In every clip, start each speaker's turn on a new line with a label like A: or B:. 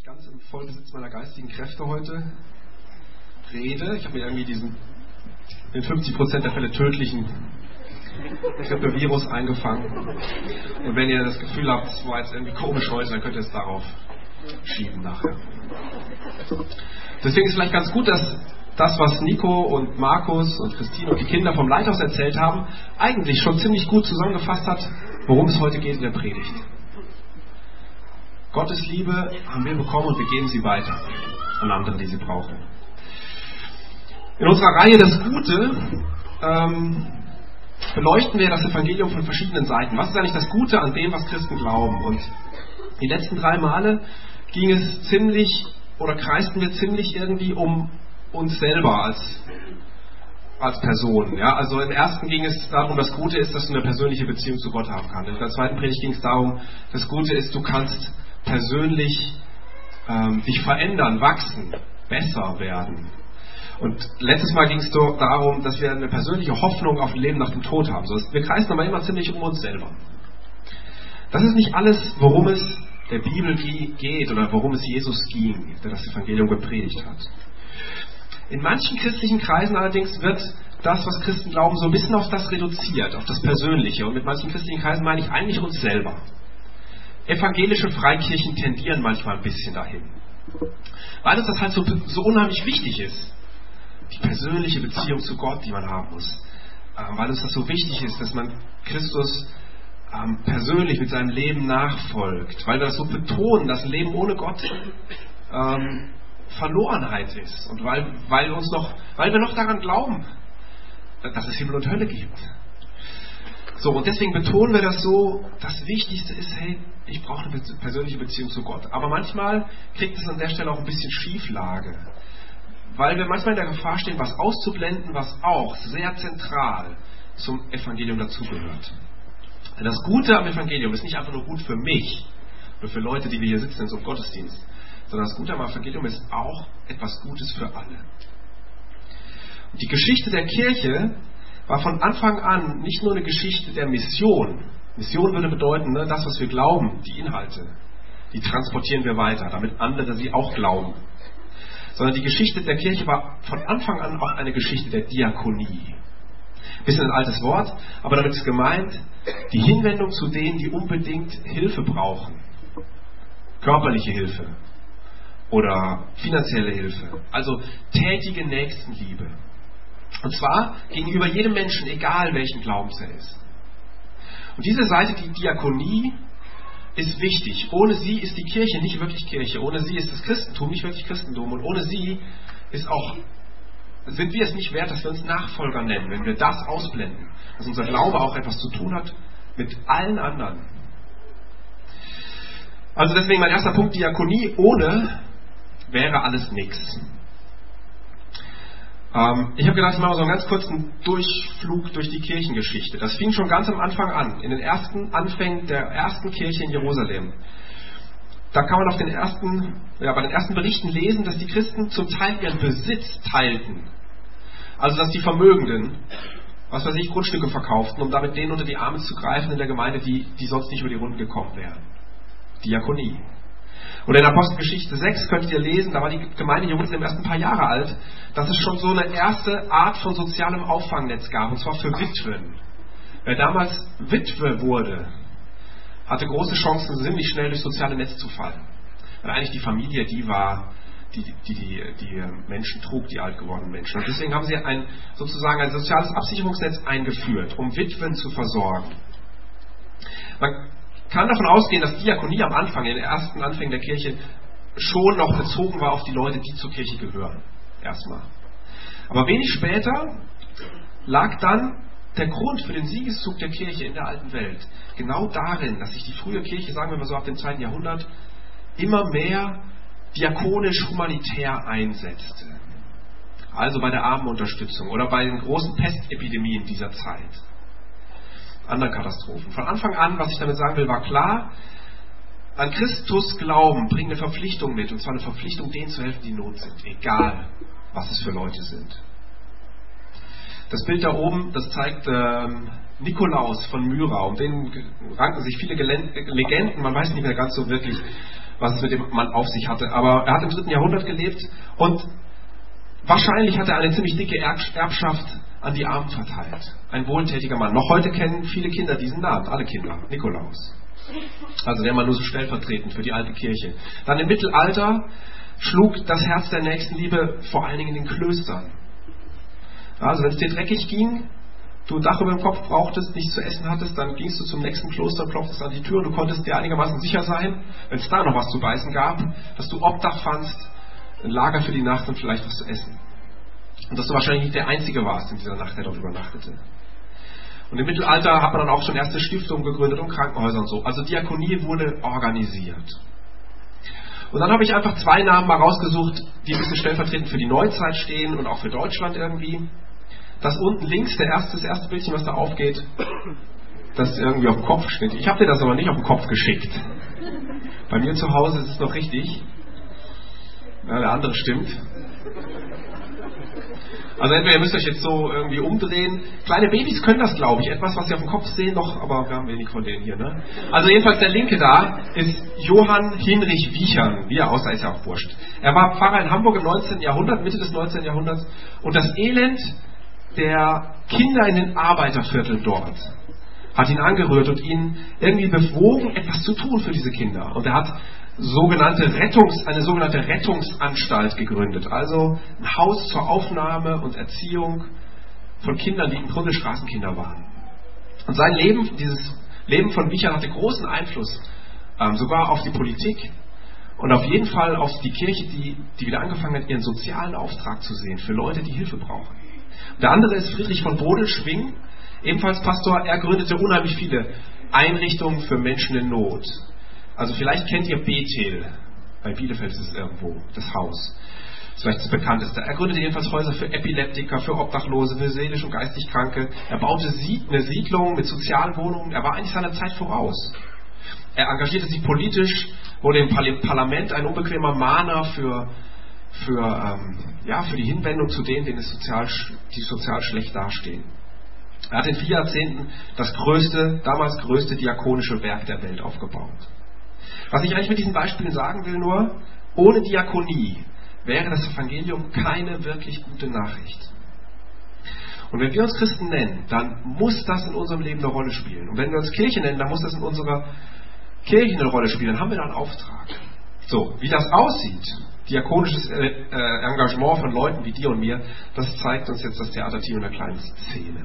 A: nicht ganz im Vollbesitz meiner geistigen Kräfte heute rede. Ich habe mir irgendwie in 50% der Fälle tödlichen Grippevirus eingefangen. Und wenn ihr das Gefühl habt, es war jetzt irgendwie komisch heute, dann könnt ihr es darauf schieben nachher. Deswegen ist es vielleicht ganz gut, dass das, was Nico und Markus und Christine und die Kinder vom Leithaus erzählt haben, eigentlich schon ziemlich gut zusammengefasst hat, worum es heute geht in der Predigt. Gottes Liebe haben wir bekommen und wir geben sie weiter an andere, die sie brauchen. In unserer Reihe Das Gute beleuchten wir das Evangelium von verschiedenen Seiten. Was ist eigentlich das Gute an dem, was Christen glauben? Und die letzten 3 Male ging es kreisten wir ziemlich irgendwie um uns selber als Person. Ja? Also im ersten ging es darum, das Gute ist, dass du eine persönliche Beziehung zu Gott haben kannst. In der zweiten Predigt ging es darum, das Gute ist, du kannst persönlich dich verändern, wachsen, besser werden. Und letztes Mal ging es darum, dass wir eine persönliche Hoffnung auf ein Leben nach dem Tod haben. Wir kreisen aber immer ziemlich um uns selber. Das ist nicht alles, worum es der Bibel geht oder worum es Jesus ging, der das Evangelium gepredigt hat. In manchen christlichen Kreisen allerdings wird das, was Christen glauben, so ein bisschen auf das reduziert, auf das Persönliche. Und mit manchen christlichen Kreisen meine ich eigentlich uns selber. Evangelische Freikirchen tendieren manchmal ein bisschen dahin. Weil uns das halt so unheimlich wichtig ist. Die persönliche Beziehung zu Gott, die man haben muss. Weil uns das so wichtig ist, dass man Christus persönlich mit seinem Leben nachfolgt. Weil wir das so betonen, dass ein Leben ohne Gott Verlorenheit ist. Und weil wir noch daran glauben, dass es Himmel und Hölle gibt. So, und deswegen betonen wir das so, das Wichtigste ist, hey, ich brauche eine persönliche Beziehung zu Gott. Aber manchmal kriegt es an der Stelle auch ein bisschen Schieflage. Weil wir manchmal in der Gefahr stehen, was auszublenden, was auch sehr zentral zum Evangelium dazugehört. Denn das Gute am Evangelium ist nicht einfach nur gut für mich, nur für Leute, die wir hier sitzen in so einem Gottesdienst, sondern das Gute am Evangelium ist auch etwas Gutes für alle. Und die Geschichte der Kirche war von Anfang an nicht nur eine Geschichte der Mission. Mission würde bedeuten, das, was wir glauben, die Inhalte, die transportieren wir weiter, damit andere sie auch glauben. Sondern die Geschichte der Kirche war von Anfang an auch eine Geschichte der Diakonie. Bisschen ein altes Wort, aber damit ist gemeint, die Hinwendung zu denen, die unbedingt Hilfe brauchen. Körperliche Hilfe oder finanzielle Hilfe. Also tätige Nächstenliebe. Und zwar gegenüber jedem Menschen, egal welchen Glaubens er ist. Und diese Seite, die Diakonie, ist wichtig. Ohne sie ist die Kirche nicht wirklich Kirche. Ohne sie ist das Christentum nicht wirklich Christentum. Und ohne sie sind wir es nicht wert, dass wir uns Nachfolger nennen, wenn wir das ausblenden. Dass unser Glaube auch etwas zu tun hat mit allen anderen. Also deswegen mein erster Punkt, Diakonie ohne wäre alles nichts. Ich habe gedacht, ich mache so einen ganz kurzen Durchflug durch die Kirchengeschichte. Das fing schon ganz am Anfang an, in den ersten Anfängen der ersten Kirche in Jerusalem. Da kann man bei den ersten Berichten lesen, dass die Christen zum Teil ihren Besitz teilten. Also dass die Vermögenden, Grundstücke verkauften, um damit denen unter die Arme zu greifen in der Gemeinde, die sonst nicht über die Runden gekommen wären. Diakonie. Und in Apostelgeschichte 6 könnt ihr lesen, da war die Gemeinde Jerusalem erst ein paar Jahre alt, dass es schon so eine erste Art von sozialem Auffangnetz gab, und zwar für Witwen. Wer damals Witwe wurde, hatte große Chancen, ziemlich schnell durchs soziale Netz zu fallen. Weil eigentlich die Familie die war, die Menschen trug, die alt gewordenen Menschen. Und deswegen haben sie ein soziales Absicherungsnetz eingeführt, um Witwen zu versorgen. Man kann davon ausgehen, dass Diakonie am Anfang, in den ersten Anfängen der Kirche, schon noch bezogen war auf die Leute, die zur Kirche gehören. Erstmal. Aber wenig später lag dann der Grund für den Siegeszug der Kirche in der alten Welt genau darin, dass sich die frühe Kirche, sagen wir mal so ab dem 2. Jahrhundert, immer mehr diakonisch-humanitär einsetzte. Also bei der Armenunterstützung oder bei den großen Pestepidemien dieser Zeit. Andere Katastrophen. Von Anfang an, was ich damit sagen will, war klar, an Christus glauben bringt eine Verpflichtung mit, und zwar eine Verpflichtung, denen zu helfen, die in Not sind, egal was es für Leute sind. Das Bild da oben, das zeigt Nikolaus von Myra, um den ranken sich viele Legenden, man weiß nicht mehr ganz so wirklich, was es mit dem Mann auf sich hatte. Aber er hat im 3. Jahrhundert gelebt und wahrscheinlich hat er eine ziemlich dicke Erbschaft an die Armen verteilt. Ein wohltätiger Mann. Noch heute kennen viele Kinder diesen Namen, alle Kinder, Nikolaus. Also der mal nur so stellvertretend für die alte Kirche. Dann im Mittelalter schlug das Herz der Nächstenliebe vor allen Dingen in den Klöstern. Also wenn es dir dreckig ging, du ein Dach über dem Kopf brauchtest, nichts zu essen hattest, dann gingst du zum nächsten Kloster, klopftest an die Tür und du konntest dir einigermaßen sicher sein, wenn es da noch was zu beißen gab, dass du Obdach fandst, ein Lager für die Nacht und vielleicht was zu essen. Und dass du wahrscheinlich nicht der Einzige warst in dieser Nacht, der dort übernachtete. Und im Mittelalter hat man dann auch schon erste Stiftungen gegründet und Krankenhäuser und so. Also Diakonie wurde organisiert. Und dann habe ich einfach 2 Namen mal rausgesucht, die ein bisschen stellvertretend für die Neuzeit stehen und auch für Deutschland irgendwie. Das unten links, das erste Bildchen, was da aufgeht, das ist irgendwie auf dem Kopf steht. Ich habe dir das aber nicht auf den Kopf geschickt. Bei mir zu Hause ist es noch richtig. Ja, der andere stimmt. Also entweder ihr müsst euch jetzt so irgendwie umdrehen. Kleine Babys können das, glaube ich. Etwas, was sie auf dem Kopf sehen, noch, aber wir haben wenig von denen hier. Ne? Also jedenfalls der linke da ist Johann Hinrich Wiechern. Wie er aussah, ist ja auch wurscht. Er war Pfarrer in Hamburg im 19. Jahrhundert, Mitte des 19. Jahrhunderts. Und das Elend der Kinder in den Arbeitervierteln dort hat ihn angerührt und ihn irgendwie bewogen, etwas zu tun für diese Kinder. Und er hat eine sogenannte Rettungsanstalt gegründet. Also ein Haus zur Aufnahme und Erziehung von Kindern, die im Grunde Straßenkinder waren. Und sein Leben, dieses Leben von Wiechern hatte großen Einfluss, sogar auf die Politik und auf jeden Fall auf die Kirche, die wieder angefangen hat, ihren sozialen Auftrag zu sehen für Leute, die Hilfe brauchen. Und der andere ist Friedrich von Bodelschwingh, ebenfalls Pastor. Er gründete unheimlich viele Einrichtungen für Menschen in Not. Also vielleicht kennt ihr Bethel, bei Bielefeld ist es irgendwo, das Haus. Das ist vielleicht das bekannteste. Er gründete jedenfalls Häuser für Epileptiker, für Obdachlose, für seelisch und geistig Kranke. Er baute eine Siedlung mit Sozialwohnungen. Er war eigentlich seiner Zeit voraus. Er engagierte sich politisch, wurde im Parlament ein unbequemer Mahner für die Hinwendung zu denen, die sozial schlecht dastehen. Er hat in 4 Jahrzehnten das damals größte diakonische Werk der Welt aufgebaut. Was ich eigentlich mit diesen Beispielen sagen will, nur, ohne Diakonie wäre das Evangelium keine wirklich gute Nachricht. Und wenn wir uns Christen nennen, dann muss das in unserem Leben eine Rolle spielen. Und wenn wir uns Kirche nennen, dann muss das in unserer Kirche eine Rolle spielen. Dann haben wir da einen Auftrag. So, wie das aussieht, diakonisches Engagement von Leuten wie dir und mir, das zeigt uns jetzt das Theaterteam in einer kleinen Szene.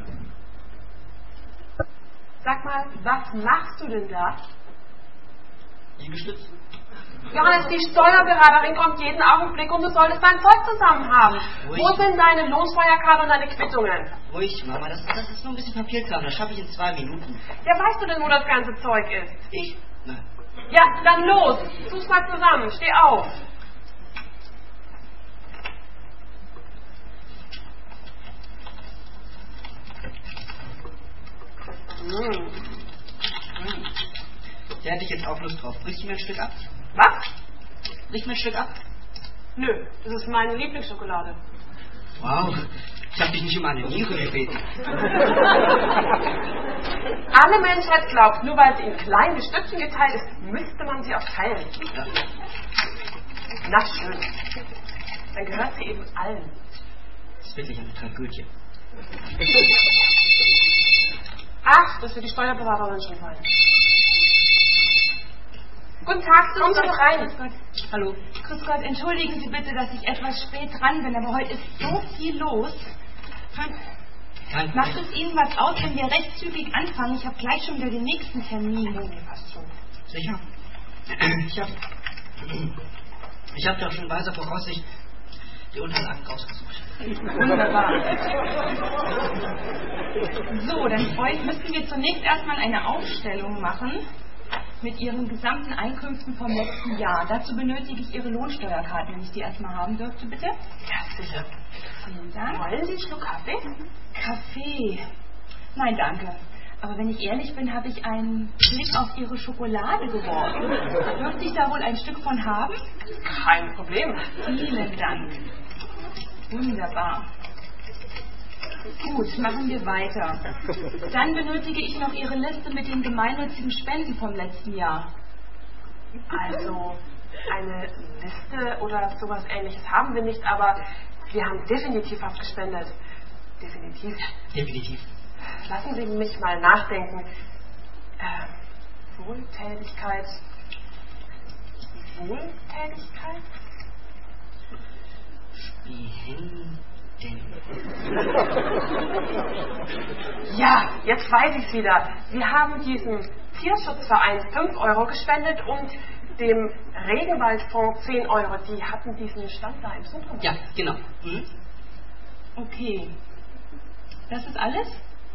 B: Sag mal, was machst du denn da?
C: Liegestütz.
B: Johannes, die Steuerberaterin kommt jeden Augenblick und du solltest dein Zeug zusammen haben.
C: Ruhig.
B: Wo sind deine Lohnsteuerkarte und deine Quittungen?
C: Ruhig, Mama, das ist nur ein bisschen Papierkram, das schaffe ich in 2 Minuten.
B: Ja, weißt du denn, wo das ganze Zeug ist?
C: Ich? Nein.
B: Ja, dann los. Such's mal zusammen. Steh auf.
C: Da hätte ich jetzt auch Lust drauf. Brichst du mir ein Stück ab?
B: Was?
C: Brichst du mir ein Stück ab?
B: Nö, das ist meine Lieblingsschokolade.
C: Wow, ich habe dich nicht um eine Niere gebeten.
B: Alle Menschheit glaubt, nur weil sie in kleine Stückchen geteilt ist, müsste man sie auch teilen.
C: Ja.
B: Na schön. Dann gehört sie eben allen.
C: Das ist wirklich eine Tragödie.
B: Ach, das wird die Steuerberaterin schon sein. Guten Tag, kommen Sie doch rein.
D: Grüß Gott.
C: Hallo.
D: Grüß Gott, entschuldigen Sie bitte, dass ich etwas spät dran bin, aber heute ist so viel los.
C: Kein
D: Macht
C: Problem.
D: es Ihnen was aus, wenn wir recht zügig anfangen? Ich habe gleich schon wieder den nächsten Termin.
B: Nee, passt schon.
C: Sicher? Ich hab doch schon in weiser Voraussicht die Unterlagen rausgesucht.
D: Wunderbar. So, dann müssen wir zunächst erstmal eine Aufstellung machen mit Ihren gesamten Einkünften vom letzten Jahr. Dazu benötige ich Ihre Lohnsteuerkarten, wenn ich die erstmal haben dürfte, bitte.
B: Ja, sicher.
D: Vielen Dank.
B: Wollen Sie einen Schluck Kaffee?
D: Kaffee. Nein, danke. Aber wenn ich ehrlich bin, habe ich einen Blick auf Ihre Schokolade geworfen. Dürfte ich da wohl ein Stück von haben?
B: Kein Problem.
D: Vielen Dank. Wunderbar. Gut, machen wir weiter. Dann benötige ich noch Ihre Liste mit den gemeinnützigen Spenden vom letzten Jahr.
B: Also, eine Liste oder sowas Ähnliches haben wir nicht, aber wir haben definitiv was gespendet. Definitiv.
C: Definitiv.
B: Lassen Sie mich mal nachdenken. Wohltätigkeit. Wohltätigkeit?
C: Spenden.
B: Ja, jetzt weiß ich es wieder. Wir haben diesem Tierschutzverein 5 Euro gespendet und dem Regenwaldfonds 10 Euro. Die hatten diesen Stand da im Zentrum.
C: Ja, genau. Mhm.
D: Okay. Das ist alles?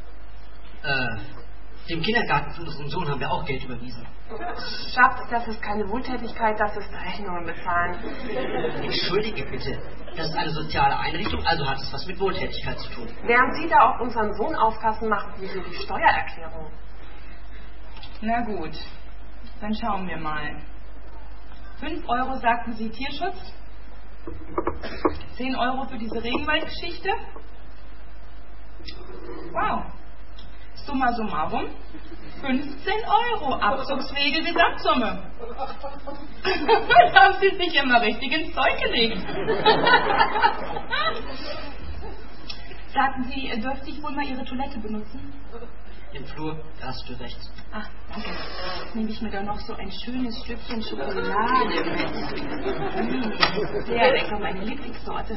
C: Dem Kindergarten für unseren Sohn haben wir auch Geld überwiesen.
B: Schatz, das ist keine Wohltätigkeit, das ist Rechnungen bezahlen.
C: Entschuldige bitte. Das ist eine soziale Einrichtung, also hat es was mit Wohltätigkeit zu tun.
B: Während Sie da auf unseren Sohn aufpassen, machen wir hier die Steuererklärung.
D: Na gut, dann schauen wir mal. 5 Euro sagten Sie Tierschutz, 10 Euro für diese Regenwaldgeschichte. Wow. Summa summarum 15 Euro abzugsfähige Gesamtsumme. Da haben Sie sich immer richtig ins Zeug gelegt. Sagten Sie, dürfte ich wohl mal Ihre Toilette benutzen?
C: Im Flur, da hast du recht.
D: Ach, danke. Jetzt nehme ich mir da noch so ein schönes Stückchen Schokolade mit. Sehr lecker, meine Lieblingssorte.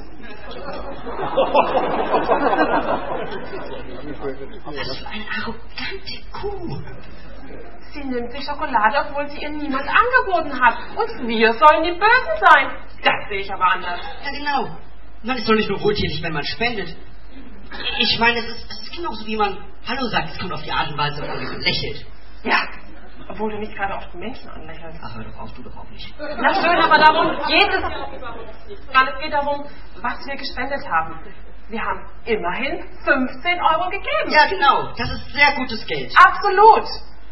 C: Das ist eine arrogante Kuh.
B: Sie nimmt die Schokolade, obwohl sie ihr niemand angeboten hat. Und wir sollen die Bösen sein. Das sehe ich aber anders.
C: Ja, genau. Man ist doch nicht nur wohltätig, wenn man spendet. Ich meine, es ist genauso wie man Hallo sagt. Es kommt auf die Art und Weise, wenn man lächelt.
B: Ja, obwohl du nicht gerade auf die Menschen anlächelst.
C: Ach, hör doch auf, du doch auch nicht.
B: Na schön, aber darum geht es. Mann, es geht darum, was wir gespendet haben. Wir haben immerhin 15 Euro gegeben.
C: Ja, genau. Das ist sehr gutes Geld.
B: Absolut.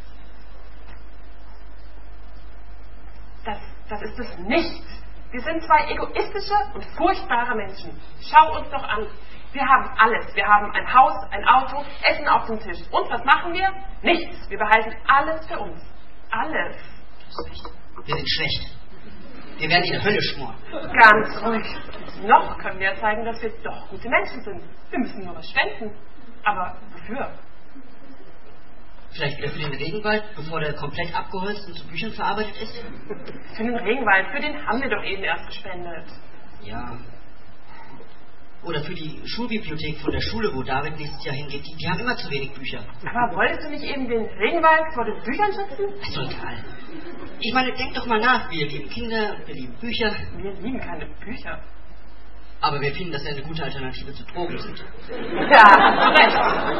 B: Das ist es nicht. Wir sind zwei egoistische und furchtbare Menschen. Schau uns doch an. Wir haben alles. Wir haben ein Haus, ein Auto, Essen auf dem Tisch. Und was machen wir? Nichts. Wir behalten alles für uns. Alles.
C: Wir sind schlecht. Wir werden in der Hölle schmoren.
B: Ganz ruhig. Noch können wir zeigen, dass wir doch gute Menschen sind. Wir müssen nur was spenden. Aber wofür?
C: Vielleicht wieder für den Regenwald, bevor der komplett abgeholzt und zu Büchern verarbeitet ist?
B: Für den Regenwald. Für den haben wir doch eben erst gespendet.
C: Ja. Oder für die Schulbibliothek von der Schule, wo David nächstes Jahr hingeht. Die haben immer zu wenig Bücher.
B: Aber wolltest du nicht eben den Regenwald vor den Büchern schützen?
C: Ist doch egal. Ich meine, denk doch mal nach. Wir lieben Kinder, wir lieben Bücher.
B: Wir lieben keine Bücher.
C: Aber wir finden, dass sie eine gute Alternative zu Drogen sind.
B: Ja, recht.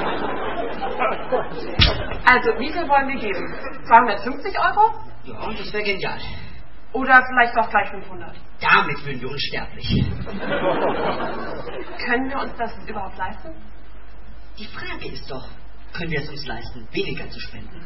B: Also, wie viel wollen wir geben? 250 Euro?
C: Ja, und das wäre genial.
B: Oder vielleicht doch gleich 500?
C: Damit würden wir unsterblich.
B: Können wir uns das überhaupt leisten?
C: Die Frage ist doch, können wir es uns leisten, weniger zu spenden?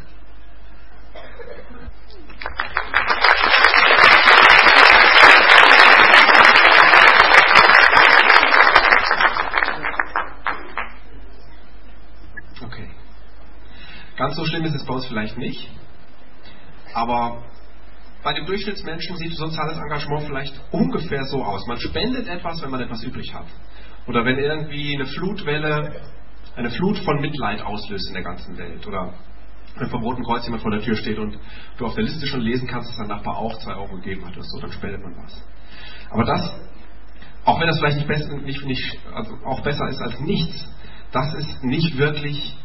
A: Okay. Ganz so schlimm ist es bei uns vielleicht nicht, aber bei dem Durchschnittsmenschen sieht soziales Engagement vielleicht ungefähr so aus. Man spendet etwas, wenn man etwas übrig hat. Oder wenn irgendwie eine Flutwelle, eine Flut von Mitleid auslöst in der ganzen Welt. Oder wenn vom Roten Kreuz jemand vor der Tür steht und du auf der Liste schon lesen kannst, dass dein Nachbar auch 2 Euro gegeben hat oder so, dann spendet man was. Aber das, auch wenn das vielleicht also auch besser ist als nichts, das ist nicht wirklich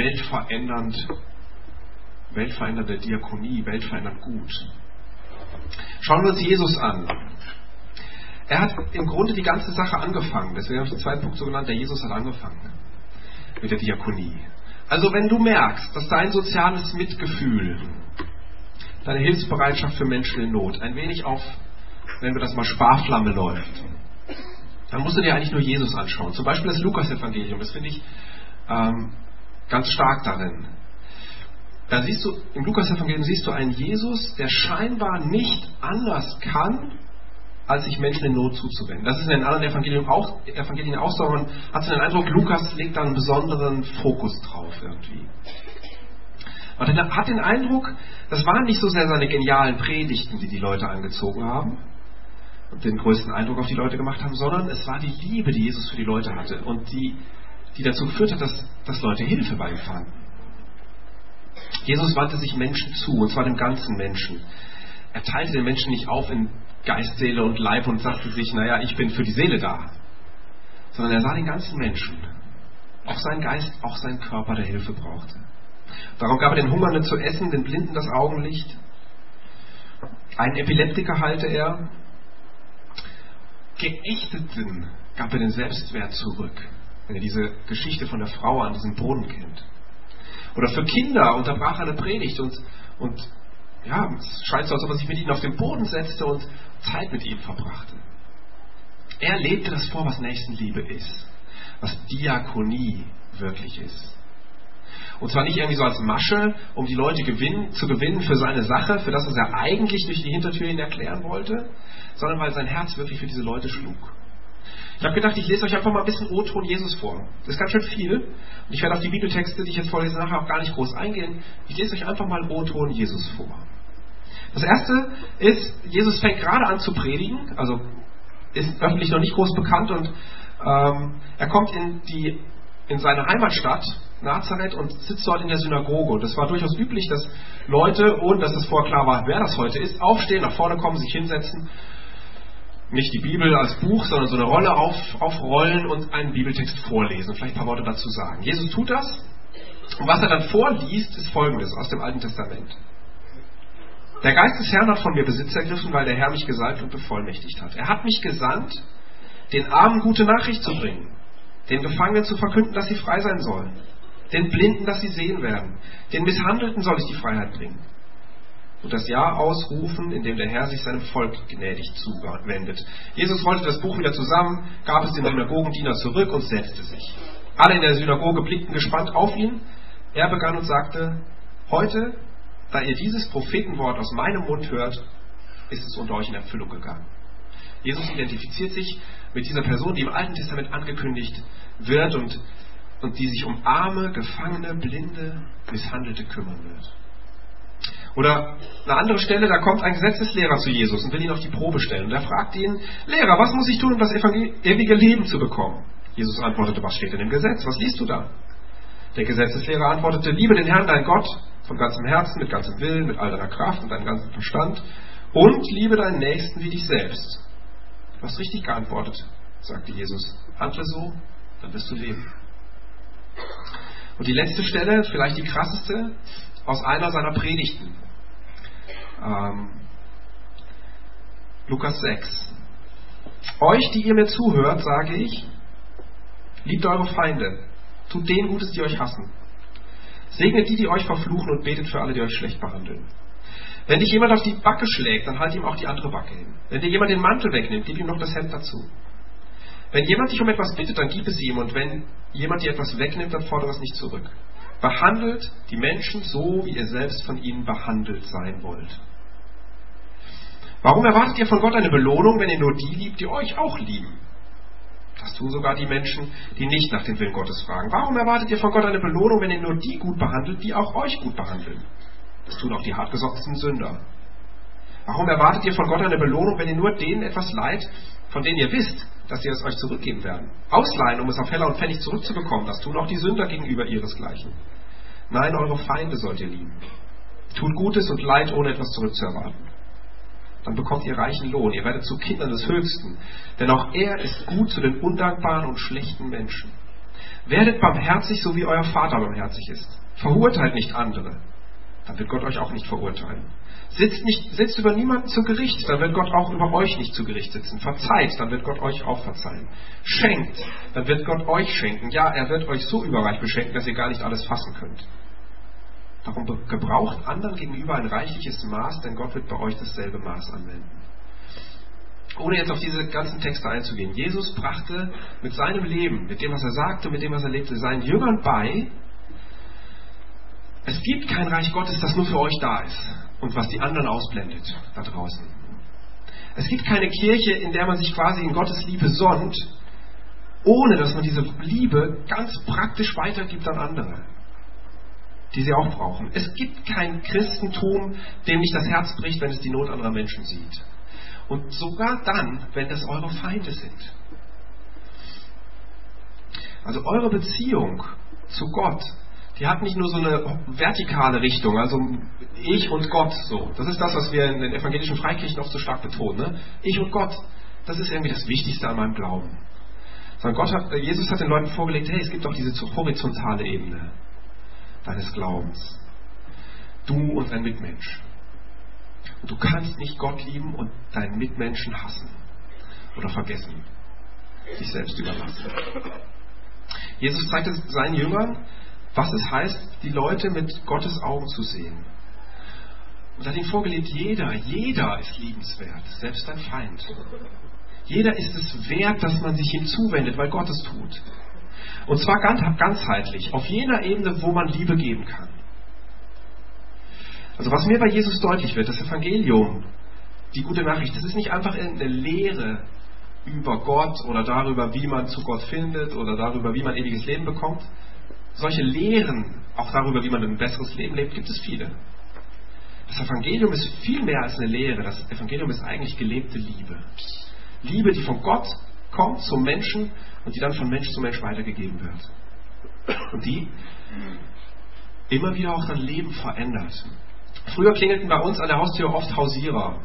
A: weltverändernde Diakonie, weltverändernd gut. Schauen wir uns Jesus an. Er hat im Grunde die ganze Sache angefangen. Deswegen habe ich den zweiten Punkt so genannt, der Jesus hat angefangen mit der Diakonie. Also wenn du merkst, dass dein soziales Mitgefühl, deine Hilfsbereitschaft für Menschen in Not ein wenig auf, nennen wir das mal, Sparflamme läuft, dann musst du dir eigentlich nur Jesus anschauen. Zum Beispiel das Lukas-Evangelium, das finde ich ganz stark darin. Da siehst du, im Lukas-Evangelium siehst du einen Jesus, der scheinbar nicht anders kann, als sich Menschen in Not zuzuwenden. Das ist in den anderen Evangelien auch so, aber man hat so den Eindruck, Lukas legt da einen besonderen Fokus drauf irgendwie. Und er hat den Eindruck, das waren nicht so sehr seine genialen Predigten, die die Leute angezogen haben und den größten Eindruck auf die Leute gemacht haben, sondern es war die Liebe, die Jesus für die Leute hatte und die dazu geführt hat, dass Leute Hilfe bei ihm fanden. Jesus wandte sich Menschen zu, und zwar dem ganzen Menschen. Er teilte den Menschen nicht auf in Geist, Seele und Leib und sagte sich, naja, ich bin für die Seele da. Sondern er sah den ganzen Menschen. Auch seinen Geist, auch seinen Körper, der Hilfe brauchte. Darum gab er den Hungernden zu essen, den Blinden das Augenlicht. Einen Epileptiker heilte er. Geächteten gab er den Selbstwert zurück. Wenn ihr diese Geschichte von der Frau an diesem Brunnen kennt. Oder für Kinder unterbrach er eine Predigt und ja, es scheint so, als ob er sich mit ihnen auf den Boden setzte und Zeit mit ihnen verbrachte. Er lebte das vor, was Nächstenliebe ist, was Diakonie wirklich ist. Und zwar nicht irgendwie so als Masche, um die Leute zu gewinnen für seine Sache, für das, was er eigentlich durch die Hintertür ihnen erklären wollte, sondern weil sein Herz wirklich für diese Leute schlug. Ich habe gedacht, ich lese euch einfach mal ein bisschen O-Ton Jesus vor. Das ist ganz schön viel. Und ich werde auf die Bibeltexte, die ich jetzt vorlese, nachher auch gar nicht groß eingehen. Ich lese euch einfach mal O-Ton Jesus vor. Das erste ist, Jesus fängt gerade an zu predigen, also ist öffentlich noch nicht groß bekannt, und er kommt in seine Heimatstadt Nazareth und sitzt dort in der Synagoge. Und es war durchaus üblich, dass Leute, ohne dass es vorher klar war, wer das heute ist, aufstehen, nach vorne kommen, sich hinsetzen, nicht die Bibel als Buch, sondern so eine Rolle aufrollen und einen Bibeltext vorlesen und vielleicht ein paar Worte dazu sagen. Jesus tut das, und was er dann vorliest, ist Folgendes aus dem Alten Testament. Der Geist des Herrn hat von mir Besitz ergriffen, weil der Herr mich gesalbt und bevollmächtigt hat. Er hat mich gesandt, den Armen gute Nachricht zu bringen, den Gefangenen zu verkünden, dass sie frei sein sollen, den Blinden, dass sie sehen werden, den Misshandelten soll ich die Freiheit bringen. Und das Jahr ausrufen, in dem der Herr sich seinem Volk gnädig zuwendet. Jesus rollte das Buch wieder zusammen, gab es dem Synagogendiener zurück und setzte sich. Alle in der Synagoge blickten gespannt auf ihn. Er begann und sagte, heute, da ihr dieses Prophetenwort aus meinem Mund hört, ist es unter euch in Erfüllung gegangen. Jesus identifiziert sich mit dieser Person, die im Alten Testament angekündigt wird und die sich um Arme, Gefangene, Blinde, Misshandelte kümmern wird. Oder eine andere Stelle, da kommt ein Gesetzeslehrer zu Jesus und will ihn auf die Probe stellen. Und er fragt ihn, Lehrer, was muss ich tun, um das ewige Leben zu bekommen? Jesus antwortete, was steht in dem Gesetz? Was liest du da? Der Gesetzeslehrer antwortete, liebe den Herrn, dein Gott, von ganzem Herzen, mit ganzem Willen, mit all deiner Kraft und deinem ganzen Verstand, und liebe deinen Nächsten wie dich selbst. Du hast richtig geantwortet, sagte Jesus. Handle so, dann wirst du leben. Und die letzte Stelle, vielleicht die krasseste, aus einer seiner Predigten. Lukas 6. Euch, die ihr mir zuhört, sage ich, liebt eure Feinde, tut denen Gutes, die euch hassen. Segnet die euch verfluchen, und betet für alle, die euch schlecht behandeln. Wenn dich jemand auf die Backe schlägt, dann halt ihm auch die andere Backe hin. Wenn dir jemand den Mantel wegnimmt, gib ihm noch das Hemd dazu. Wenn jemand dich um etwas bittet, dann gib es ihm, und wenn jemand dir etwas wegnimmt, dann fordere es nicht zurück. Behandelt die Menschen so, wie ihr selbst von ihnen behandelt sein wollt. Warum erwartet ihr von Gott eine Belohnung, wenn ihr nur die liebt, die euch auch lieben? Das tun sogar die Menschen, die nicht nach dem Willen Gottes fragen. Warum erwartet ihr von Gott eine Belohnung, wenn ihr nur die gut behandelt, die auch euch gut behandeln? Das tun auch die hartgesottenen Sünder. Warum erwartet ihr von Gott eine Belohnung, wenn ihr nur denen etwas leiht, von denen ihr wisst, dass sie es euch zurückgeben werden? Ausleihen, um es auf Heller und Pfennig zurückzubekommen, das tun auch die Sünder gegenüber ihresgleichen. Nein, eure Feinde sollt ihr lieben. Tut Gutes und Leid, ohne etwas zurückzuerwarten. Dann bekommt ihr reichen Lohn, ihr werdet zu Kindern des Höchsten, denn auch er ist gut zu den undankbaren und schlechten Menschen. Werdet barmherzig, so wie euer Vater barmherzig ist. Verurteilt nicht andere, dann wird Gott euch auch nicht verurteilen. Sitzt über niemanden zu Gericht, dann wird Gott auch über euch nicht zu Gericht sitzen. Verzeiht, dann wird Gott euch auch verzeihen. Schenkt, dann wird Gott euch schenken. Ja, er wird euch so überreich beschenken, dass ihr gar nicht alles fassen könnt. Darum gebraucht anderen gegenüber ein reichliches Maß, denn Gott wird bei euch dasselbe Maß anwenden. Ohne jetzt auf diese ganzen Texte einzugehen, Jesus brachte mit seinem Leben, mit dem, was er sagte, mit dem, was er lebte, seinen Jüngern bei, es gibt kein Reich Gottes, das nur für euch da ist und was die anderen ausblendet da draußen. Es gibt keine Kirche, in der man sich quasi in Gottes Liebe sonnt, ohne dass man diese Liebe ganz praktisch weitergibt an andere. die sie auch brauchen. Es gibt kein Christentum, dem nicht das Herz bricht, wenn es die Not anderer Menschen sieht. Und sogar dann, wenn das eure Feinde sind. Also eure Beziehung zu Gott, die hat nicht nur so eine vertikale Richtung, also ich und Gott so. Das ist das, was wir in den evangelischen Freikirchen oft so stark betonen. Ne? Ich und Gott, das ist irgendwie das Wichtigste an meinem Glauben. Sondern Jesus hat den Leuten vorgelegt, hey, es gibt doch diese horizontale Ebene deines Glaubens. Du und dein Mitmensch. Und du kannst nicht Gott lieben und deinen Mitmenschen hassen oder vergessen, dich selbst überlassen. Jesus zeigte seinen Jüngern, was es heißt, die Leute mit Gottes Augen zu sehen. Und hat ihnen vorgelegt, jeder ist liebenswert, selbst dein Feind. Jeder ist es wert, dass man sich ihm zuwendet, weil Gott es tut. Und zwar ganzheitlich, auf jener Ebene, wo man Liebe geben kann. Also was mir bei Jesus deutlich wird, das Evangelium, die gute Nachricht, das ist nicht einfach eine Lehre über Gott oder darüber, wie man zu Gott findet oder darüber, wie man ewiges Leben bekommt. Solche Lehren, auch darüber, wie man ein besseres Leben lebt, gibt es viele. Das Evangelium ist viel mehr als eine Lehre. Das Evangelium ist eigentlich gelebte Liebe. Liebe, die von Gott kommt zum Menschen und die dann von Mensch zu Mensch weitergegeben wird. Und die immer wieder auch dein Leben verändert. Früher klingelten bei uns an der Haustür oft Hausierer.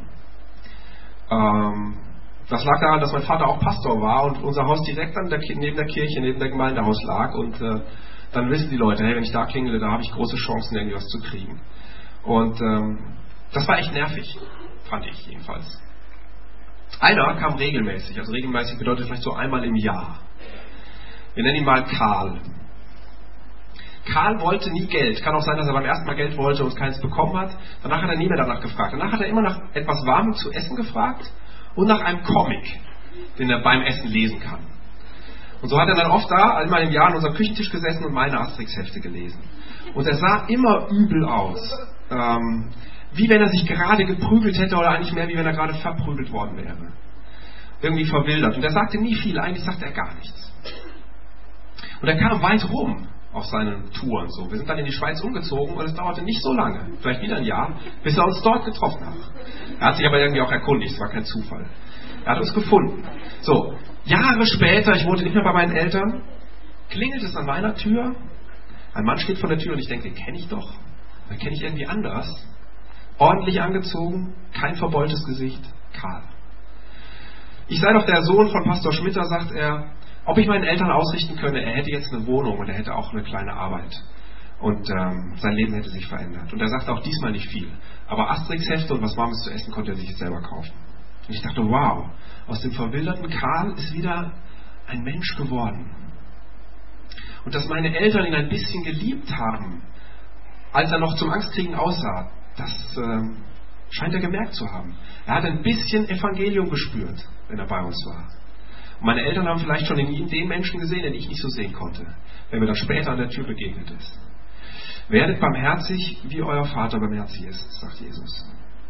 A: Das lag daran, dass mein Vater auch Pastor war und unser Haus direkt neben der Kirche, neben der Gemeindehaus lag. Und dann wissen die Leute, hey, wenn ich da klingele, da habe ich große Chancen, irgendwie was zu kriegen. Und das war echt nervig, fand ich jedenfalls. Einer kam regelmäßig, also regelmäßig bedeutet vielleicht so einmal im Jahr. Wir nennen ihn mal Karl. Karl wollte nie Geld. Kann auch sein, dass er beim ersten Mal Geld wollte und keins bekommen hat. Danach hat er nie mehr danach gefragt. Danach hat er immer nach etwas Warmem zu essen gefragt und nach einem Comic, den er beim Essen lesen kann. Und so hat er dann oft da einmal im Jahr an unserem Küchentisch gesessen und meine Asterix-Hefte gelesen. Und er sah immer übel aus. Wie wenn er sich gerade geprügelt hätte oder eigentlich mehr, wie wenn er gerade verprügelt worden wäre. Irgendwie verwildert. Und er sagte nie viel, eigentlich sagte er gar nichts. Und er kam weit rum auf seinen Touren. So. Wir sind dann in die Schweiz umgezogen und es dauerte nicht so lange, vielleicht wieder ein Jahr, bis er uns dort getroffen hat. Er hat sich aber irgendwie auch erkundigt, es war kein Zufall. Er hat uns gefunden. So, Jahre später, ich wohnte nicht mehr bei meinen Eltern, klingelt es an meiner Tür. Ein Mann steht vor der Tür und ich denke, den kenne ich doch. Den kenne ich irgendwie anders. Ordentlich angezogen, kein verbeultes Gesicht, Karl. Ich sei doch der Sohn von Pastor Schmitter, sagt er, ob ich meinen Eltern ausrichten könne, er hätte jetzt eine Wohnung und er hätte auch eine kleine Arbeit. Und sein Leben hätte sich verändert. Und er sagte auch diesmal nicht viel. Aber Asterix-Hefte und was Warmes zu essen konnte er sich jetzt selber kaufen. Und ich dachte, wow, aus dem verwilderten Karl ist wieder ein Mensch geworden. Und dass meine Eltern ihn ein bisschen geliebt haben, als er noch zum Angstkriegen aussah, das scheint er gemerkt zu haben. Er hat ein bisschen Evangelium gespürt, wenn er bei uns war. Und meine Eltern haben vielleicht schon in ihm den Menschen gesehen, den ich nicht so sehen konnte, wenn mir dann später an der Tür begegnet ist. Werdet barmherzig, wie euer Vater barmherzig ist, sagt Jesus.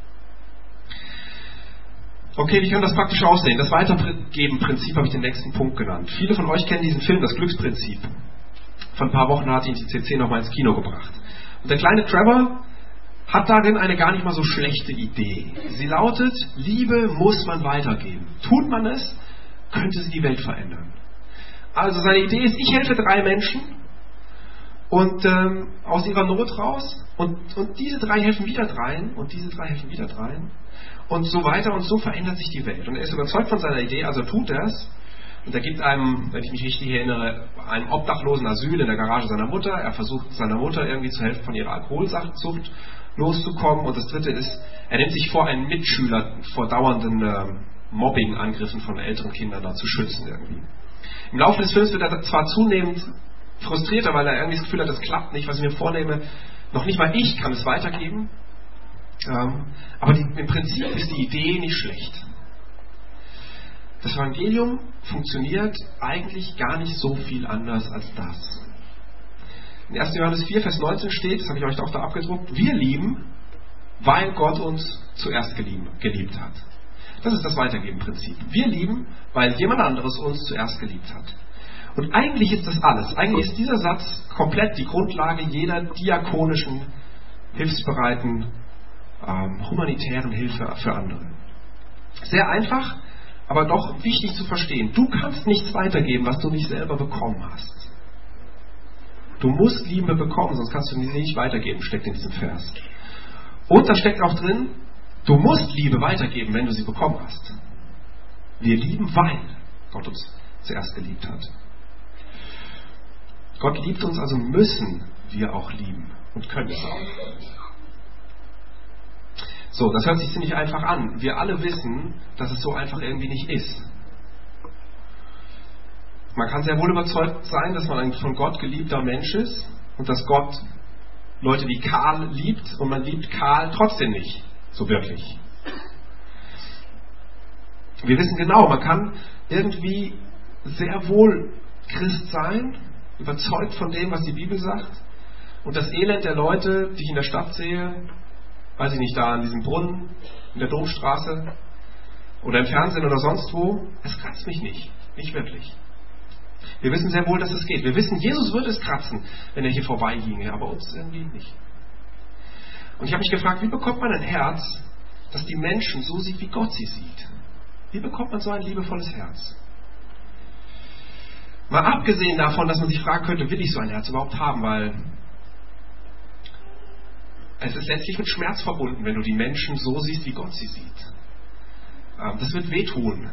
A: Okay, wie kann das praktisch aussehen? Das Weitergeben-Prinzip habe ich den nächsten Punkt genannt. Viele von euch kennen diesen Film, das Glücksprinzip. Vor ein paar Wochen hat ihn die CC nochmal ins Kino gebracht. Und der kleine Trevor hat darin eine gar nicht mal so schlechte Idee. Sie lautet, Liebe muss man weitergeben. Tut man es, könnte sie die Welt verändern. Also seine Idee ist, ich helfe 3 Menschen und aus ihrer Not raus und diese 3 helfen wieder 3 und diese 3 helfen wieder 3 und so weiter und so verändert sich die Welt. Und er ist überzeugt von seiner Idee, also tut er es. Und er gibt einem, wenn ich mich richtig erinnere, einem Obdachlosen Asyl in der Garage seiner Mutter. Er versucht seiner Mutter irgendwie zu helfen, von ihrer Alkoholsucht loszukommen. Und das dritte ist, er nimmt sich vor, einen Mitschüler vor dauernden Mobbing-Angriffen von älteren Kindern da zu schützen irgendwie. Im Laufe des Films wird er zwar zunehmend frustrierter, weil er irgendwie das Gefühl hat, das klappt nicht, was ich mir vornehme. Noch nicht mal ich kann es weitergeben. Aber im Prinzip ist die Idee nicht schlecht. Das Evangelium funktioniert eigentlich gar nicht so viel anders als das. In 1. Johannes 4, Vers 19 steht, das habe ich euch auch da abgedruckt, wir lieben, weil Gott uns zuerst geliebt hat. Das ist das Weitergeben-Prinzip. Wir lieben, weil jemand anderes uns zuerst geliebt hat. Und eigentlich ist das alles. Eigentlich ist dieser Satz komplett die Grundlage jeder diakonischen, hilfsbereiten, humanitären Hilfe für andere. Sehr einfach, aber doch wichtig zu verstehen. Du kannst nichts weitergeben, was du nicht selber bekommen hast. Du musst Liebe bekommen, sonst kannst du sie nicht weitergeben, steckt in diesem Vers. Und da steckt auch drin, du musst Liebe weitergeben, wenn du sie bekommen hast. Wir lieben, weil Gott uns zuerst geliebt hat. Gott liebt uns, also müssen wir auch lieben und können es auch. So, das hört sich ziemlich einfach an. Wir alle wissen, dass es so einfach irgendwie nicht ist. Man kann sehr wohl überzeugt sein, dass man ein von Gott geliebter Mensch ist und dass Gott Leute wie Karl liebt und man liebt Karl trotzdem nicht so wirklich. Wir wissen genau, man kann irgendwie sehr wohl Christ sein, überzeugt von dem, was die Bibel sagt, und das Elend der Leute, die ich in der Stadt sehe, weiß ich nicht, da an diesem Brunnen, in der Domstraße oder im Fernsehen oder sonst wo, es kratzt mich nicht wirklich. Wir wissen sehr wohl, dass es geht. Wir wissen, Jesus würde es kratzen, wenn er hier vorbeiginge, aber uns irgendwie nicht. Und ich habe mich gefragt, wie bekommt man ein Herz, das die Menschen so sieht, wie Gott sie sieht? Wie bekommt man so ein liebevolles Herz? Mal abgesehen davon, dass man sich fragen könnte, will ich so ein Herz überhaupt haben, weil es ist letztlich mit Schmerz verbunden, wenn du die Menschen so siehst, wie Gott sie sieht. Das wird wehtun.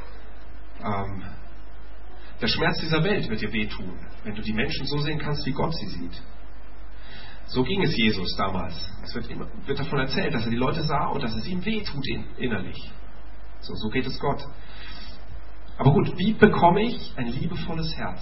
A: Der Schmerz dieser Welt wird dir wehtun, wenn du die Menschen so sehen kannst, wie Gott sie sieht. So ging es Jesus damals. Es wird davon erzählt, dass er die Leute sah und dass es ihm wehtut innerlich. So geht es Gott. Aber gut, wie bekomme ich ein liebevolles Herz?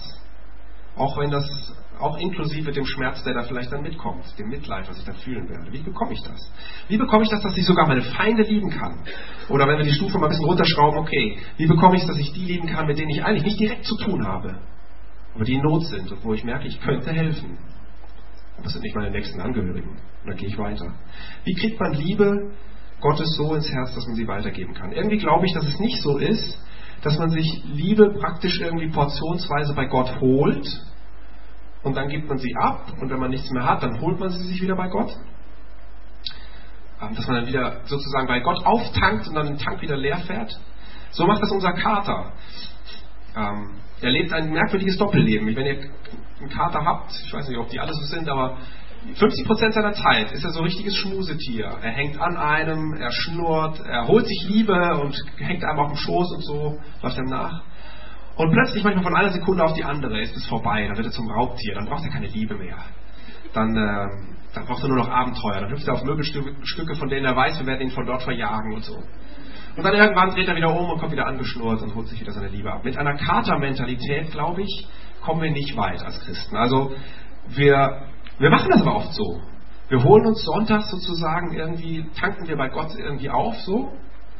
A: Auch inklusive dem Schmerz, der da vielleicht dann mitkommt, dem Mitleid, was ich dann fühlen werde. Wie bekomme ich das? Wie bekomme ich das, dass ich sogar meine Feinde lieben kann? Oder wenn wir die Stufe mal ein bisschen runterschrauben, okay, wie bekomme ich es, dass ich die lieben kann, mit denen ich eigentlich nicht direkt zu tun habe, aber die in Not sind und wo ich merke, ich könnte helfen. Aber das sind nicht meine nächsten Angehörigen. Und dann gehe ich weiter. Wie kriegt man Liebe Gottes so ins Herz, dass man sie weitergeben kann? Irgendwie glaube ich, dass es nicht so ist, dass man sich Liebe praktisch irgendwie portionsweise bei Gott holt und dann gibt man sie ab und wenn man nichts mehr hat, dann holt man sie sich wieder bei Gott. Dass man dann wieder sozusagen bei Gott auftankt und dann den Tank wieder leer fährt. So macht das unser Kater. Er lebt ein merkwürdiges Doppelleben. Wenn ihr einen Kater habt, ich weiß nicht, ob die alle so sind, aber 50% seiner Zeit ist er so ein richtiges Schmusetier. Er hängt an einem, er schnurrt, er holt sich Liebe und hängt einem auf dem Schoß und so, läuft ihm nach. Und plötzlich, manchmal von einer Sekunde auf die andere, ist es vorbei. Dann wird er zum Raubtier, dann braucht er keine Liebe mehr. Dann braucht er nur noch Abenteuer. Dann hüpft er auf Möbelstücke, von denen er weiß, wir werden ihn von dort verjagen und so. Und dann irgendwann dreht er wieder um und kommt wieder angeschnurrt und holt sich wieder seine Liebe ab. Mit einer Katermentalität, glaube ich, kommen wir nicht weit als Christen. Also wir machen das aber oft so. Wir holen uns sonntags sozusagen irgendwie, tanken wir bei Gott irgendwie auf, so,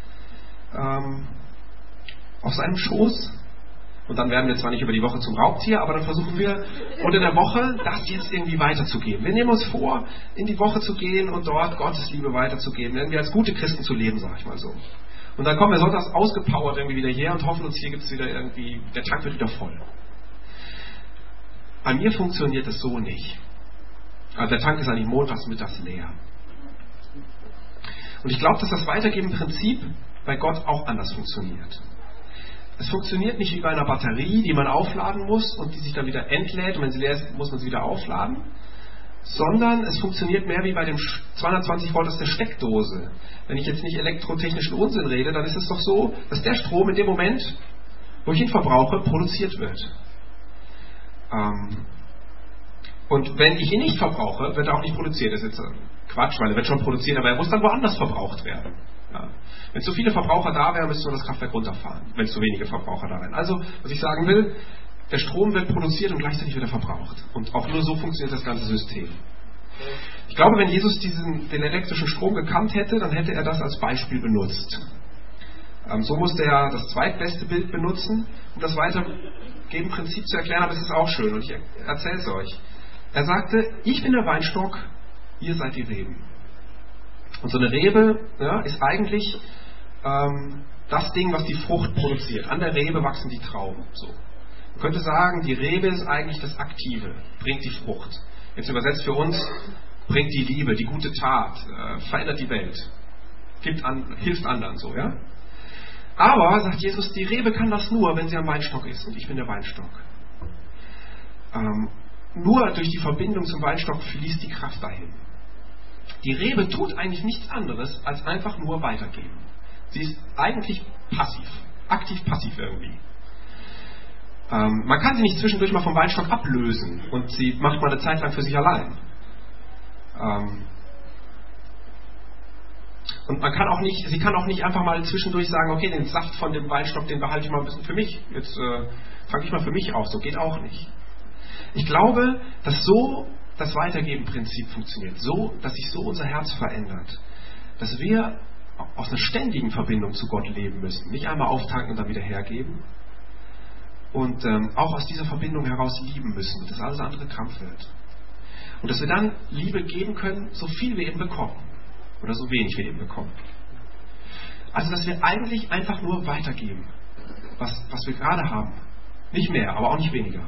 A: auf seinem Schoß. Und dann werden wir zwar nicht über die Woche zum Raubtier, aber dann versuchen wir unter der Woche das jetzt irgendwie weiterzugeben. Wir nehmen uns vor, in die Woche zu gehen und dort Gottes Liebe weiterzugeben, irgendwie als gute Christen zu leben, sag ich mal so. Und dann kommen wir sonntags ausgepowert irgendwie wieder her und hoffen uns, hier gibt es wieder irgendwie, der Tank wird wieder voll. Bei mir funktioniert es so nicht. Also der Tank ist eigentlich montags, mittags leer. Und ich glaube, dass das Weitergeben-Prinzip bei Gott auch anders funktioniert. Es funktioniert nicht wie bei einer Batterie, die man aufladen muss und die sich dann wieder entlädt und wenn sie leer ist, muss man sie wieder aufladen. Sondern es funktioniert mehr wie bei dem 220 Volt aus der Steckdose. Wenn ich jetzt nicht elektrotechnischen Unsinn rede, dann ist es doch so, dass der Strom in dem Moment, wo ich ihn verbrauche, produziert wird. Und wenn ich ihn nicht verbrauche, wird er auch nicht produziert. Das ist jetzt Quatsch, weil er wird schon produziert, aber er muss dann woanders verbraucht werden. Ja. Wenn zu viele Verbraucher da wären, müsste man das Kraftwerk runterfahren, wenn zu wenige Verbraucher da wären. Also, was ich sagen will, der Strom wird produziert und gleichzeitig wird er verbraucht. Und auch nur so funktioniert das ganze System. Ich glaube, wenn Jesus den elektrischen Strom gekannt hätte, dann hätte er das als Beispiel benutzt. So musste er das zweitbeste Bild benutzen, um das Weitergeben-Prinzip zu erklären, aber es ist auch schön und ich erzähle es euch. Er sagte, ich bin der Weinstock, ihr seid die Reben. Und so eine Rebe ist eigentlich das Ding, was die Frucht produziert. An der Rebe wachsen die Trauben. So. Man könnte sagen, die Rebe ist eigentlich das Aktive, bringt die Frucht. Jetzt übersetzt für uns, bringt die Liebe, die gute Tat, verändert die Welt, hilft anderen so, ja. Aber, sagt Jesus, die Rebe kann das nur, wenn sie am Weinstock ist und ich bin der Weinstock. Nur durch die Verbindung zum Weinstock fließt die Kraft dahin. Die Rebe tut eigentlich nichts anderes, als einfach nur weitergeben. Sie ist eigentlich passiv, aktiv-passiv irgendwie. Man kann sie nicht zwischendurch mal vom Weinstock ablösen und sie macht mal eine Zeit lang für sich allein. Und sie kann auch nicht einfach mal zwischendurch sagen, okay, den Saft von dem Weinstock, den behalte ich mal ein bisschen für mich. Jetzt fange ich mal für mich auf. So geht auch nicht. Ich glaube, dass so das Weitergeben-Prinzip funktioniert. So, dass sich so unser Herz verändert. Dass wir aus einer ständigen Verbindung zu Gott leben müssen. Nicht einmal auftanken und dann wieder hergeben. Und auch aus dieser Verbindung heraus lieben müssen. Und dass alles andere Krampf wird. Und dass wir dann Liebe geben können, so viel wir eben bekommen. Oder so wenig wir eben bekommen. Also, dass wir eigentlich einfach nur weitergeben, was wir gerade haben. Nicht mehr, aber auch nicht weniger.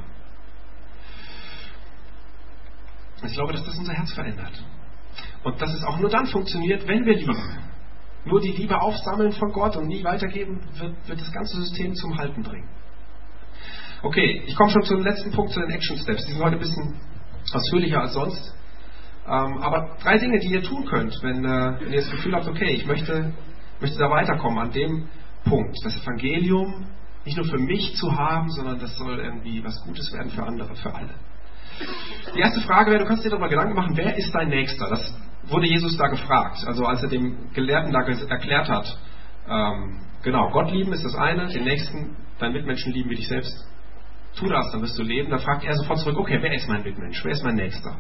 A: Ich glaube, dass das unser Herz verändert. Und dass es auch nur dann funktioniert, wenn wir lieben. Nur die Liebe aufsammeln von Gott und nie weitergeben, wird das ganze System zum Halten bringen. Okay, ich komme schon zum letzten Punkt, zu den Action Steps. Die sind heute ein bisschen ausführlicher als sonst. Aber 3 Dinge, die ihr tun könnt, wenn ihr das Gefühl habt, okay, ich möchte da weiterkommen an dem Punkt, das Evangelium nicht nur für mich zu haben, sondern das soll irgendwie was Gutes werden für andere, für alle. Die erste Frage wäre, du kannst dir darüber Gedanken machen, wer ist dein Nächster? Das wurde Jesus da gefragt, also als er dem Gelehrten da erklärt hat, genau, Gott lieben ist das eine, den Nächsten, deinen Mitmenschen lieben wie dich selbst. Tu das, dann wirst du leben. Dann fragt er sofort zurück, okay, wer ist mein Mitmensch? Wer ist mein Nächster?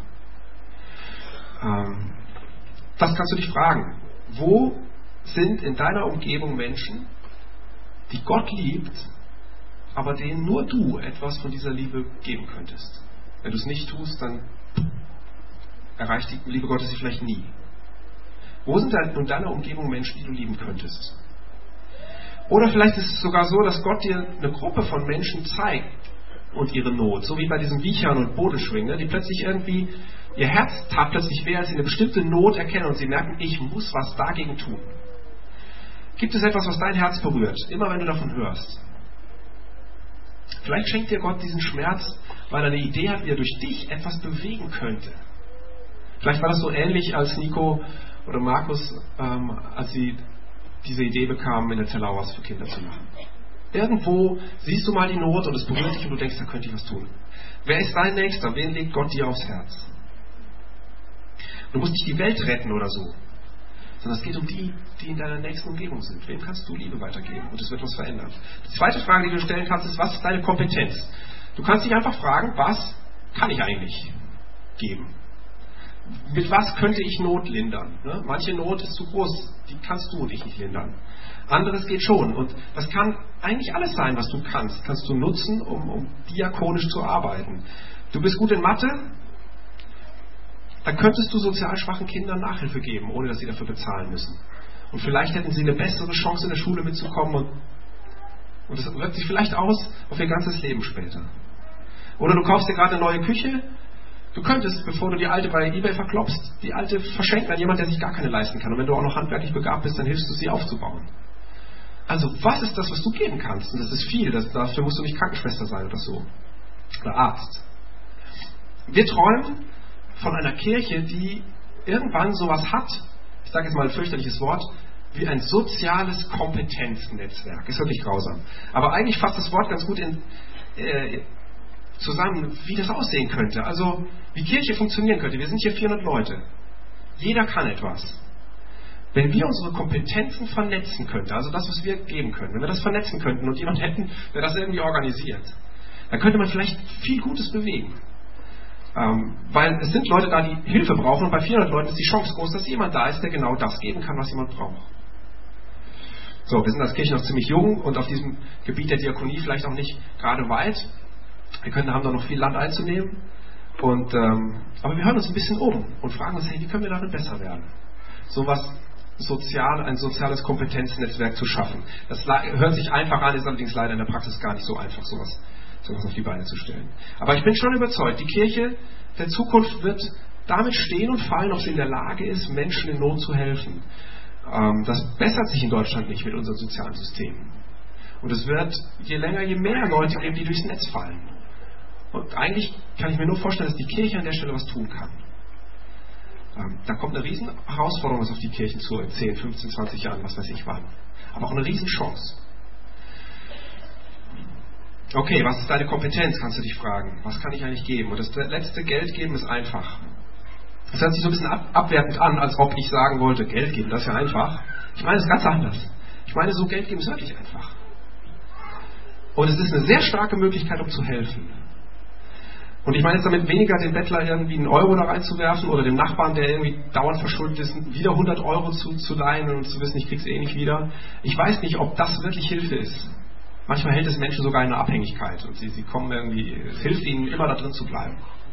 A: Das kannst du dich fragen. Wo sind in deiner Umgebung Menschen, die Gott liebt, aber denen nur du etwas von dieser Liebe geben könntest? Wenn du es nicht tust, dann erreicht die Liebe Gottes sich vielleicht nie. Wo sind in deiner Umgebung Menschen, die du lieben könntest? Oder vielleicht ist es sogar so, dass Gott dir eine Gruppe von Menschen zeigt und ihre Not, so wie bei diesen Wiechern und Bodenschwingen, die plötzlich irgendwie, ihr Herz tat plötzlich weh, als sie eine bestimmte Not erkennen und sie merken, ich muss was dagegen tun. Gibt es etwas, was dein Herz berührt, immer wenn du davon hörst? Vielleicht schenkt dir Gott diesen Schmerz, weil er eine Idee hat, wie er durch dich etwas bewegen könnte. Vielleicht war das so ähnlich, als Nico oder Markus, als sie diese Idee bekamen, in der Tellau was für Kinder zu machen. Irgendwo siehst du mal die Not und es berührt dich und du denkst, da könnte ich was tun. Wer ist dein Nächster? Wen legt Gott dir aufs Herz? Du musst nicht die Welt retten oder so, sondern es geht um die in deiner nächsten Umgebung sind. Wem kannst du Liebe weitergeben? Und es wird was verändern. Die zweite Frage, die du stellen kannst, ist, was ist deine Kompetenz? Du kannst dich einfach fragen, was kann ich eigentlich geben? Mit was könnte ich Not lindern? Ne? Manche Not ist zu groß, die kannst du und ich nicht lindern. Anderes geht schon. Und das kann eigentlich alles sein, was du kannst. Kannst du nutzen, um diakonisch zu arbeiten. Du bist gut in Mathe, dann könntest du sozial schwachen Kindern Nachhilfe geben, ohne dass sie dafür bezahlen müssen. Und vielleicht hätten sie eine bessere Chance, in der Schule mitzukommen und das wirkt sich vielleicht aus auf ihr ganzes Leben später. Oder du kaufst dir gerade eine neue Küche. Du könntest, bevor du die alte bei eBay verklopst, die alte verschenken an jemanden, der sich gar keine leisten kann. Und wenn du auch noch handwerklich begabt bist, dann hilfst du sie aufzubauen. Also, was ist das, was du geben kannst? Und das ist viel. Dafür musst du nicht Krankenschwester sein oder so. Oder Arzt. Wir träumen von einer Kirche, die irgendwann sowas hat, ich sage jetzt mal ein fürchterliches Wort, wie ein soziales Kompetenznetzwerk. Ist wirklich grausam. Aber eigentlich fasst das Wort ganz gut zusammen, wie das aussehen könnte. Also, wie Kirche funktionieren könnte. Wir sind hier 400 Leute. Jeder kann etwas. Wenn wir unsere Kompetenzen vernetzen könnten, also das, was wir geben können, wenn wir das vernetzen könnten und jemand hätten, der das irgendwie organisiert, dann könnte man vielleicht viel Gutes bewegen. Weil es sind Leute da, die Hilfe brauchen und bei 400 Leuten ist die Chance groß, dass jemand da ist, der genau das geben kann, was jemand braucht. So, wir sind als Kirche noch ziemlich jung und auf diesem Gebiet der Diakonie vielleicht auch nicht gerade weit. Wir haben da noch viel Land einzunehmen. Aber wir hören uns ein bisschen um und fragen uns, hey, wie können wir darin besser werden? Ein soziales Kompetenznetzwerk zu schaffen. Das hört sich einfach an, ist allerdings leider in der Praxis gar nicht so einfach, sowas sowas auf die Beine zu stellen. Aber ich bin schon überzeugt, die Kirche der Zukunft wird damit stehen und fallen, ob sie in der Lage ist, Menschen in Not zu helfen. Das bessert sich in Deutschland nicht mit unseren sozialen Systemen. Und es wird je länger, je mehr Leute geben, die durchs Netz fallen. Und eigentlich kann ich mir nur vorstellen, dass die Kirche an der Stelle was tun kann. Da kommt eine riesen Herausforderung auf die Kirchen zu in 10, 15, 20 Jahren, was weiß ich wann. Aber auch eine riesen Chance. Okay, was ist deine Kompetenz, kannst du dich fragen. Was kann ich eigentlich geben? Und das letzte, Geld geben, ist einfach. Das hört sich so ein bisschen abwertend an, als ob ich sagen wollte, Geld geben, das ist ja einfach. Ich meine es ganz anders. Ich meine, so Geld geben ist wirklich einfach. Und es ist eine sehr starke Möglichkeit, um zu helfen. Und ich meine jetzt damit weniger dem Bettler irgendwie einen Euro da reinzuwerfen oder dem Nachbarn, der irgendwie dauernd verschuldet ist, wieder 100 Euro zu leihen und zu wissen, ich krieg's eh nicht wieder. Ich weiß nicht, ob das wirklich Hilfe ist. Manchmal hält es Menschen sogar in eine Abhängigkeit und sie kommen irgendwie, es hilft ihnen immer da drin zu bleiben.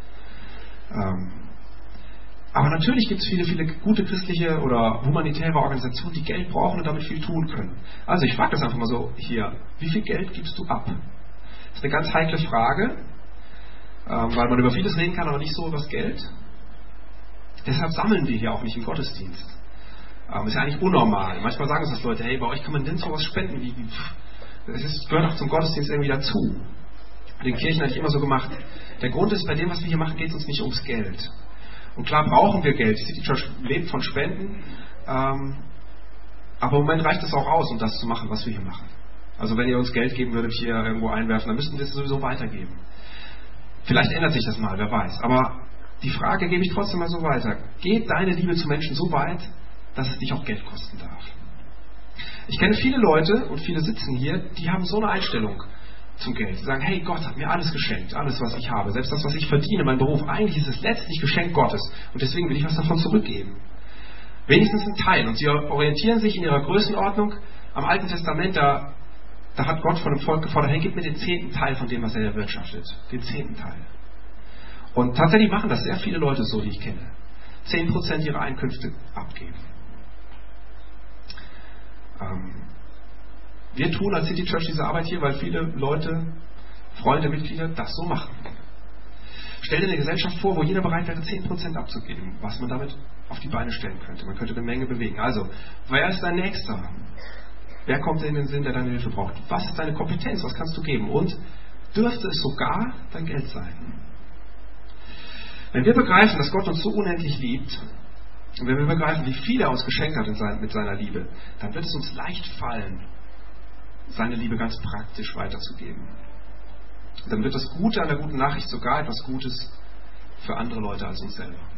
A: Aber natürlich gibt es viele, viele gute christliche oder humanitäre Organisationen, die Geld brauchen und damit viel tun können. Also ich frage das einfach mal so hier, wie viel Geld gibst du ab? Das ist eine ganz heikle Frage, weil man über vieles reden kann, aber nicht so über das Geld. Deshalb sammeln wir hier auch nicht im Gottesdienst. Ist ja eigentlich unnormal. Manchmal sagen uns das Leute, hey, bei euch kann man denn sowas spenden, es gehört auch zum Gottesdienst irgendwie dazu. In den Kirchen habe ich immer so gemacht. Der Grund ist, bei dem, was wir hier machen, geht es uns nicht ums Geld. Und klar brauchen wir Geld. Die Church lebt von Spenden. Aber im Moment reicht es auch aus, um das zu machen, was wir hier machen. Also wenn ihr uns Geld geben würdet, hier irgendwo einwerfen, dann müssten wir es sowieso weitergeben. Vielleicht ändert sich das mal, wer weiß. Aber die Frage gebe ich trotzdem mal so weiter. Geht deine Liebe zu Menschen so weit, dass es dich auch Geld kosten darf? Ich kenne viele Leute, und viele sitzen hier, die haben so eine Einstellung zum Geld. Die sagen, hey, Gott hat mir alles geschenkt, alles, was ich habe. Selbst das, was ich verdiene, mein Beruf, eigentlich ist es letztlich Geschenk Gottes. Und deswegen will ich was davon zurückgeben. Wenigstens ein Teil. Und sie orientieren sich in ihrer Größenordnung am Alten Testament, da hat Gott von dem Volk gefordert, hey, gib mir den 10. Teil von dem, was er erwirtschaftet. Den 10. Teil. Und tatsächlich machen das sehr viele Leute so, die ich kenne. 10% ihrer Einkünfte abgeben. Wir tun als City Church diese Arbeit hier, weil viele Leute, Freunde, Mitglieder das so machen. Stell dir eine Gesellschaft vor, wo jeder bereit wäre, 10% abzugeben, was man damit auf die Beine stellen könnte. Man könnte eine Menge bewegen. Also, wer ist dein Nächster? Wer kommt dir in den Sinn, der deine Hilfe braucht? Was ist deine Kompetenz? Was kannst du geben? Und dürfte es sogar dein Geld sein? Wenn wir begreifen, dass Gott uns so unendlich liebt, und wenn wir begreifen, wie viel er uns geschenkt hat mit seiner Liebe, dann wird es uns leicht fallen, seine Liebe ganz praktisch weiterzugeben. Dann wird das Gute an der guten Nachricht sogar etwas Gutes für andere Leute als uns selber.